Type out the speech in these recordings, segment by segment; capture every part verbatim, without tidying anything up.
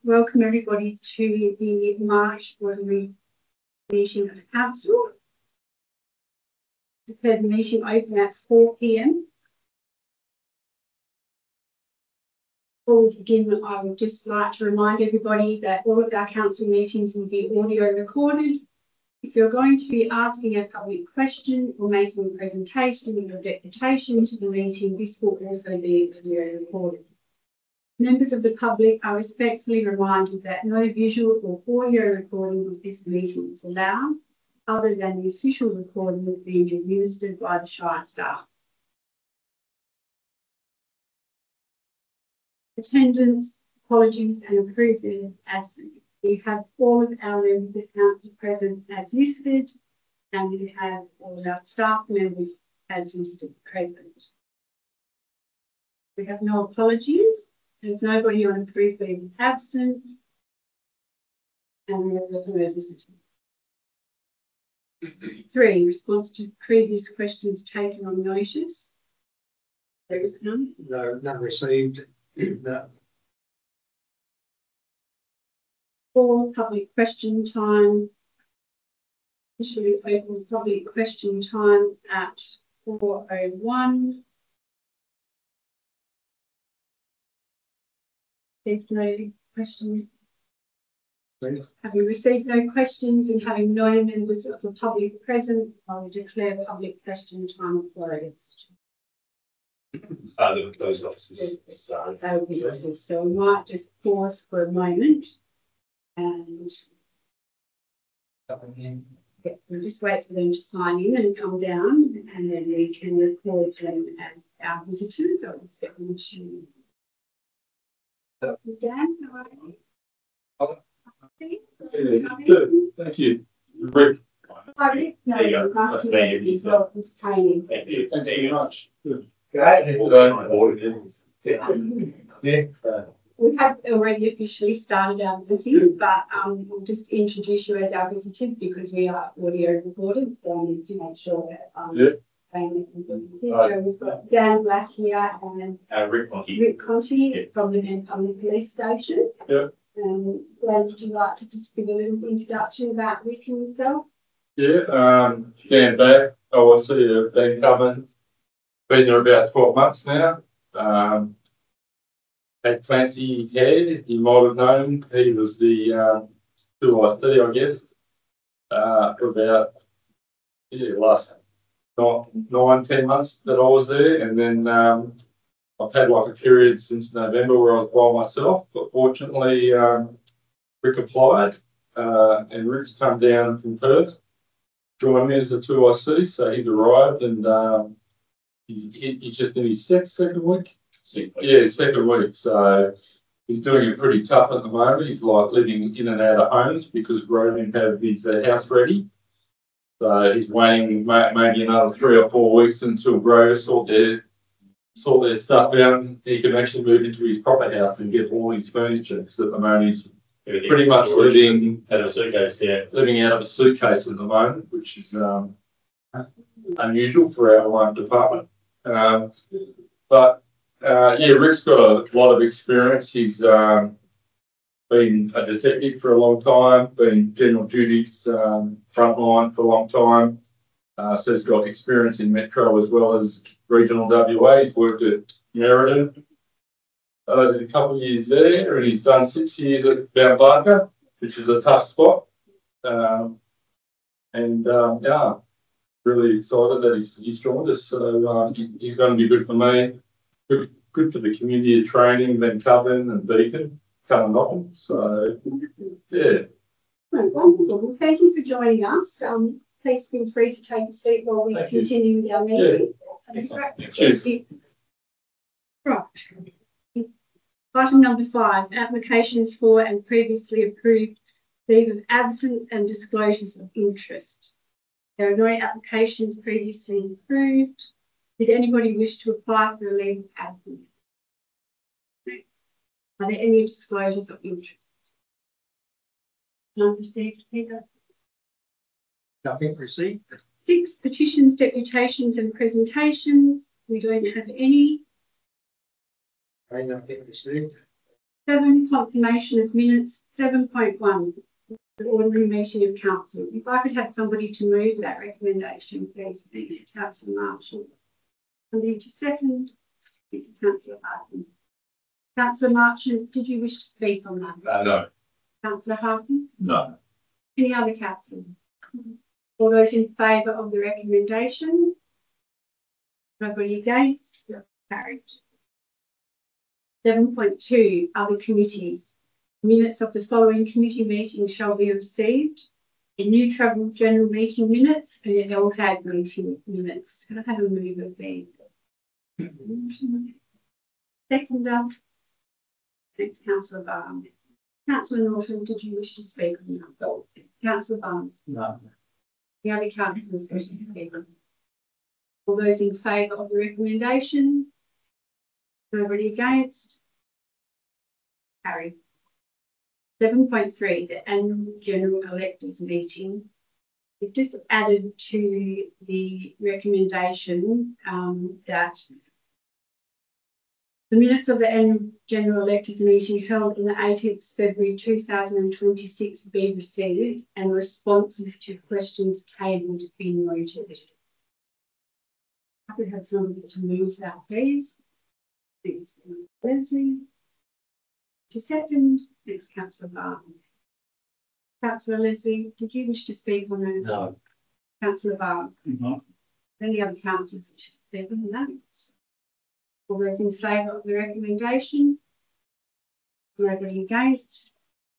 welcome everybody to the March ordinary meeting of council. Declare the meeting open at four p m. Before we begin, I would just like to remind everybody that all of our council meetings will be audio recorded. If you're going to be asking a public question or making a presentation or deputation to the meeting, this will also be audio recorded. Members of the public are respectfully reminded that no visual or audio recording of this meeting is allowed, other than the official recording being administered by the Shire staff. Attendance, apologies and approved of absence. We have all of our members of council present as listed, and we have all of our staff members as listed present. We have no apologies. There's nobody on approved leave of absence, and we have no visitors. Three, response to previous questions taken on notice. There is none. No, none received. No. Four, public question time. Officially open public question time at four oh one. Received no questions. Having received no questions and having no members of the public present, I will declare public question time closed. Uh, the post offices. So, They will be closed. So we might just pause for a moment and yeah, we'll just wait for them to sign in and come down, and then we can record them as our visitors. I'll just get them to Dan, how are you? Oh. Good. Thank you. Rick. Hi, Rick. No, There you go. nice That's to me. meet you as well. It's training. Thank you. Thank you very much. Good. Yeah. We have already officially started our meeting, but um, we'll just introduce you as our visitors because we are audio recorded. So I need to make sure that um, Yeah. they- Right. so we've got Dan Black here and Uh, Rick Conti. Rick Conti Yeah. from the Mancunny Police Station. Yeah. Um, Glenn, would you like to just give a little introduction about Rick and himself? Yeah, um, Dan Black, I see you've been coming, been there about twelve months now. Um, had Clancy Head, you might have known, he was the, um, two I C, I guess, uh, for about, yeah, last nine, nine, ten months that I was there. And then, um, I've had like a period since November where I was by myself, but fortunately, um, Rick applied, uh, and Rick's come down from Perth, joined me as the two I C, so he's arrived and, um, he's, he's just in his second, second week. Yeah, second week. So he's doing it pretty tough at the moment. He's like living in and out of homes because Grove didn't have his uh, house ready. So he's waiting ma- maybe another three or four weeks until Grove sort their sort their stuff out and he can actually move into his proper house and get all his furniture. Because at the moment he's pretty much living out of a suitcase. Yeah. living out of a suitcase at the moment, which is um, unusual for our um, department. Um, but uh, yeah, Rick's got a lot of experience. He's um, been a detective for a long time, been general duties um, frontline for a long time. Uh, so he's got experience in Metro as well as regional W A. He's worked at Meriden. Uh, did a couple of years there, and he's done six years at Mount Barker, which is a tough spot. Um, and um, yeah, really excited that he's, he's joined us. So um, he, he's going to be good for me, good, good for the community of training, then Coven and Beacon, Callanockle. So yeah. Oh, wonderful. Well, thank you for joining us. Um, please feel free to take a seat while we Thank you. continue with our meeting. Yeah. Thank you. Right. Item number five, applications for and previously approved leave of absence and disclosures of interest. There are no applications previously approved. Did anybody wish to apply for a leave of absence? No. Are there any disclosures of interest? None received, Peter. Nothing received. Six, petitions, deputations and presentations. We don't have any. I nothing received. Seven, confirmation of minutes. Seven point one, the ordinary meeting of council. If I could have somebody to move that recommendation, please. Thank you, Councillor Marshall. Somebody to second. Thank you, Councillor Harkin. Councillor Marchant, did you wish to speak on that? Uh, no. Councillor Harkin? No. Any other councillor? All those in favour of the recommendation? Nobody against? Carried. Seven point two, other committees. Minutes of the following committee meeting shall be received. The New Travel General Meeting minutes and the L H A G meeting minutes. Can I have a move of these? Seconder. Thanks, Councillor Barnes. Councillor Norton, did you wish to speak on that? No. Councillor Barnes. No. The other councillors wish to speak. All those in favour of the recommendation? Nobody against? Carried. Seven point three, the annual general electors meeting. We've just added to the recommendation um, that the minutes of the annual general electors meeting held on the eighteenth of February two thousand twenty-six be received and responses to questions tabled be noted. I could have somebody to move that, please. Thanks, Leslie. To second, thanks, Councillor Barnes. Councillor Leslie, did you wish to speak on that? No. Councillor Barnes. No. Any other councillors wish to speak on that? All those in favour of the recommendation? Nobody against?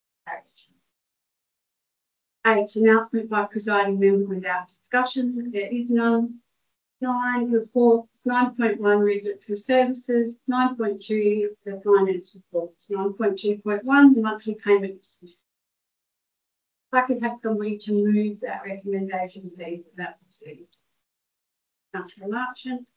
Eight, announcement by presiding member without discussion. There is none. Nine, reports. Nine point one, regulatory services. Nine point two, the finance reports. Nine point two point one, the monthly payment. If I could have somebody to move that recommendation, please, that received. Councillor Marchant.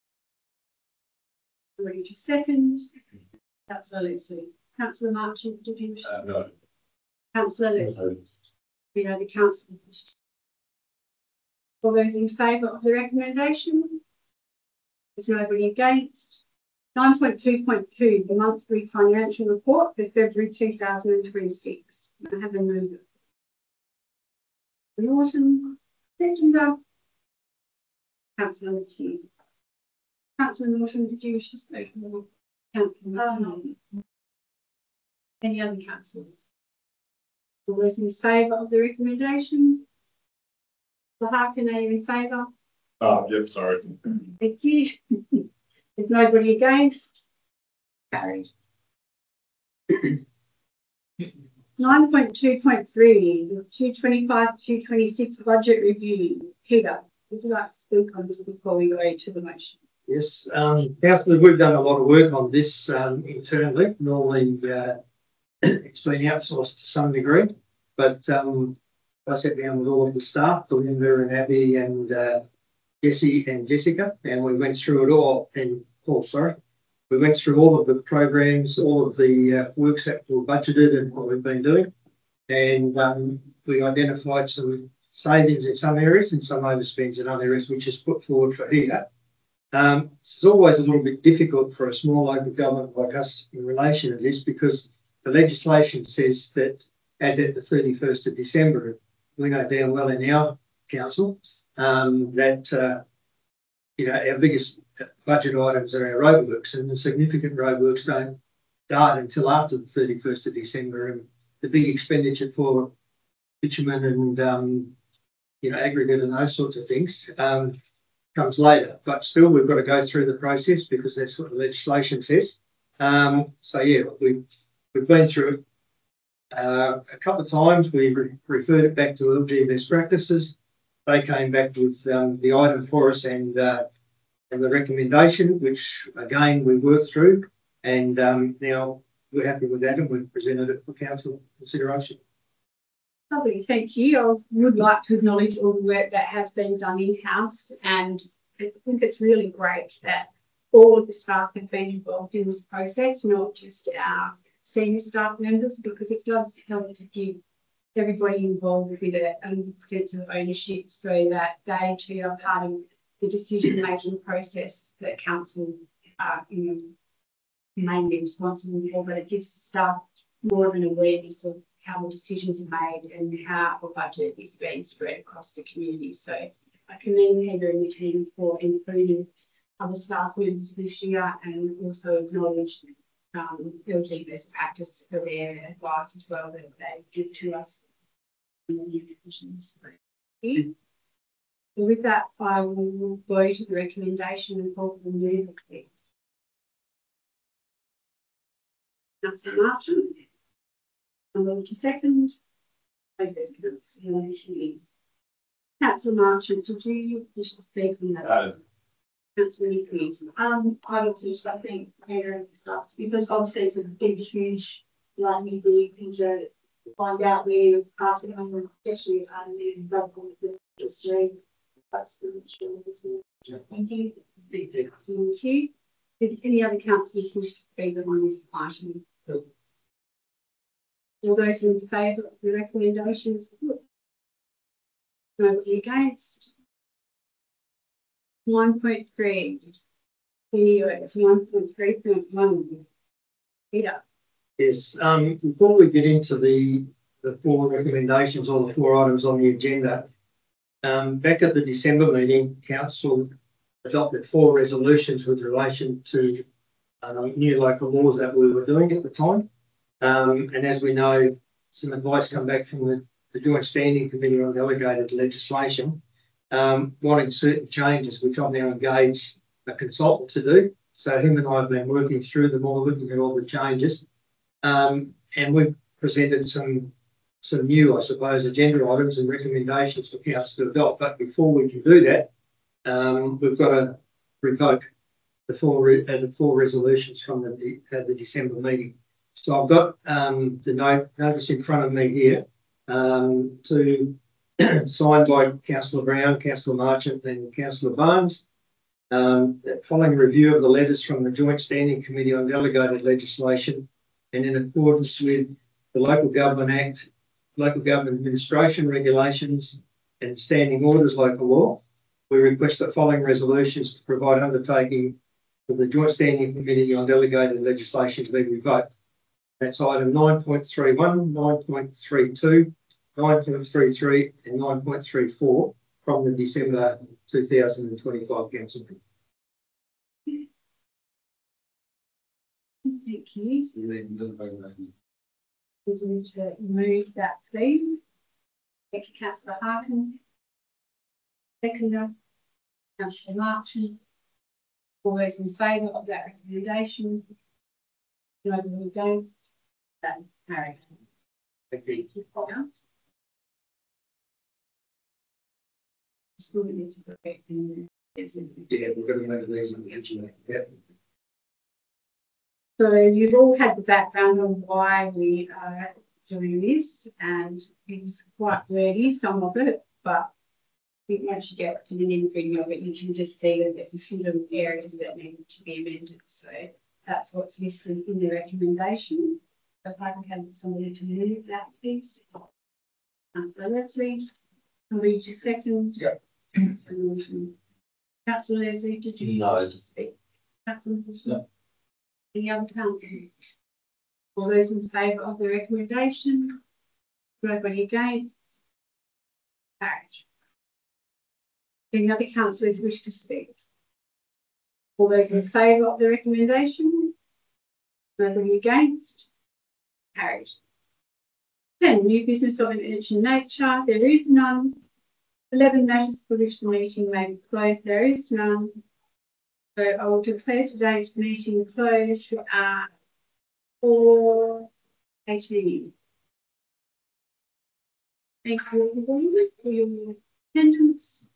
Ready to second. Councillor Leslie. Councillor Marchant, did you wish to? Uh, no. Councillor Leslie. We know the councillors wish to. All those in favour of the recommendation? There's nobody against. Nine point two point two, the monthly financial report for February two thousand twenty-six. I have a move. Norton, seconder. Councillor McHugh. Councillor Norton, did you wish to speak? Councillor McHugh. Any other councillors? All those in favour of the recommendation? The Harkin, are you in favour? Oh, yep, sorry. Thank you. There's nobody against. Carried. Nine point two point three, the two twenty-five, two twenty-six budget review. Peter, would you like to speak on this before we go to the motion? Yes, um, councillors, we've done a lot of work on this um, internally. Normally, uh, it's been outsourced to some degree, but um, I sat down with all of the staff, Belinda and Abby and uh, Jesse and Jessica, and we went through it all. And Paul, sorry, we went through all of the programs, all of the uh, works that were budgeted and what we've been doing, and um, we identified some savings in some areas and some overspends in other areas, which is put forward for here. Um, it's always a little bit difficult for a small local government like us in relation to this because the legislation says that as at the thirty-first of December, we know damn well in our council um, that, uh, you know, our biggest budget items are our roadworks, and the significant roadworks don't start until after the thirty-first of December, and the big expenditure for bitumen and, um, you know, aggregate and those sorts of things um, comes later. But still, we've got to go through the process because that's what the legislation says. Um, so, yeah, we've, we've been through it. Uh, a couple of times we re referred it back to L G best practices. They came back with um, the item for us and uh, and the recommendation, which again we worked through, and um, now we're happy with that and we've presented it for council consideration. Lovely, thank you. I would like to acknowledge all the work that has been done in-house, and I think it's really great that all of the staff have been involved in this process, not just our senior staff members, because it does help to give everybody involved with it a sense of ownership so that they too are part of the decision making process that council uh, you know, mainly responsible for, but it gives the staff more of an awareness of how the decisions are made and how the budget is being spread across the community. So I commend Heather and the team for including other staff members this year and also acknowledge um, L G best practice for their advice as well that they give to us in the new divisions. So with that, I will go to the recommendation and call for the move, please. Councillor Marchant. I'm going to second. Councillor Marchant, did you wish to speak on that? Uh, Councillor Nichols. Um, I will do something here and stuff because obviously it's a big, huge, like, you really need to find out where you're passing on, especially um, the local industry. That's the issue. Thank you. Thank you. Did any other councillors wish to speak on this item? All those in favour of the recommendations? Nobody against? one point three. It's one point three point one. Peter. Yes, um, before we get into the, the four recommendations or the four items on the agenda, um, back at the December meeting, council adopted four resolutions with relation to um, new local laws that we were doing at the time. Um, and as we know, some advice come back from the, the Joint Standing Committee on Delegated Legislation, um, wanting certain changes, which I've now engaged a consultant to do. So him and I have been working through them all, looking at all the changes. Um, and we've presented some some new, I suppose, agenda items and recommendations for council to adopt. But before we can do that, um, we've got to revoke the four re uh, the four resolutions from the de uh, the December meeting. So I've got um, the note notice in front of me here um, to signed by Councillor Brown, Councillor Marchant, and Councillor Barnes. Um, following review of the letters from the Joint Standing Committee on Delegated Legislation, and in accordance with the Local Government Act, Local Government Administration Regulations, and Standing Orders Local Law, we request the following resolutions to provide undertaking for the Joint Standing Committee on Delegated Legislation to be revoked. That's item nine point three one, nine point three two, nine point three three, and nine point three four from the December two thousand twenty-five council meeting. Thank you. Would you need to move that, please? Thank you, Councillor Harkin. Seconder, Councillor Marchant. All those in favour of that recommendation? Nobody against? That carried. Thank you. Still need to correct in Yeah, we're going to make these in the agenda. Yeah. So you've all had the background on why we are doing this, and it's quite wordy, some of it, but I think once you get to the nitty-gritty of it, you can just see that there's a few little areas that need to be amended. So that's what's listed in the recommendation. So if I can have somebody to move that, please. Councillor Leslie, I'll read to second. Yeah. Councillor Leslie, did you No. wish to speak? Councillor No. Any other councillors? All those in favour of the recommendation? Nobody against? Carried. Any other councillors wish to speak? All those in favour of the recommendation? Nobody against? Carried. Ten, new business of an urgent nature. There is none. Eleven matters for which the meeting may be closed. There is none. So I will declare today's meeting closed at four eighteen. Thank you everybody for your attendance.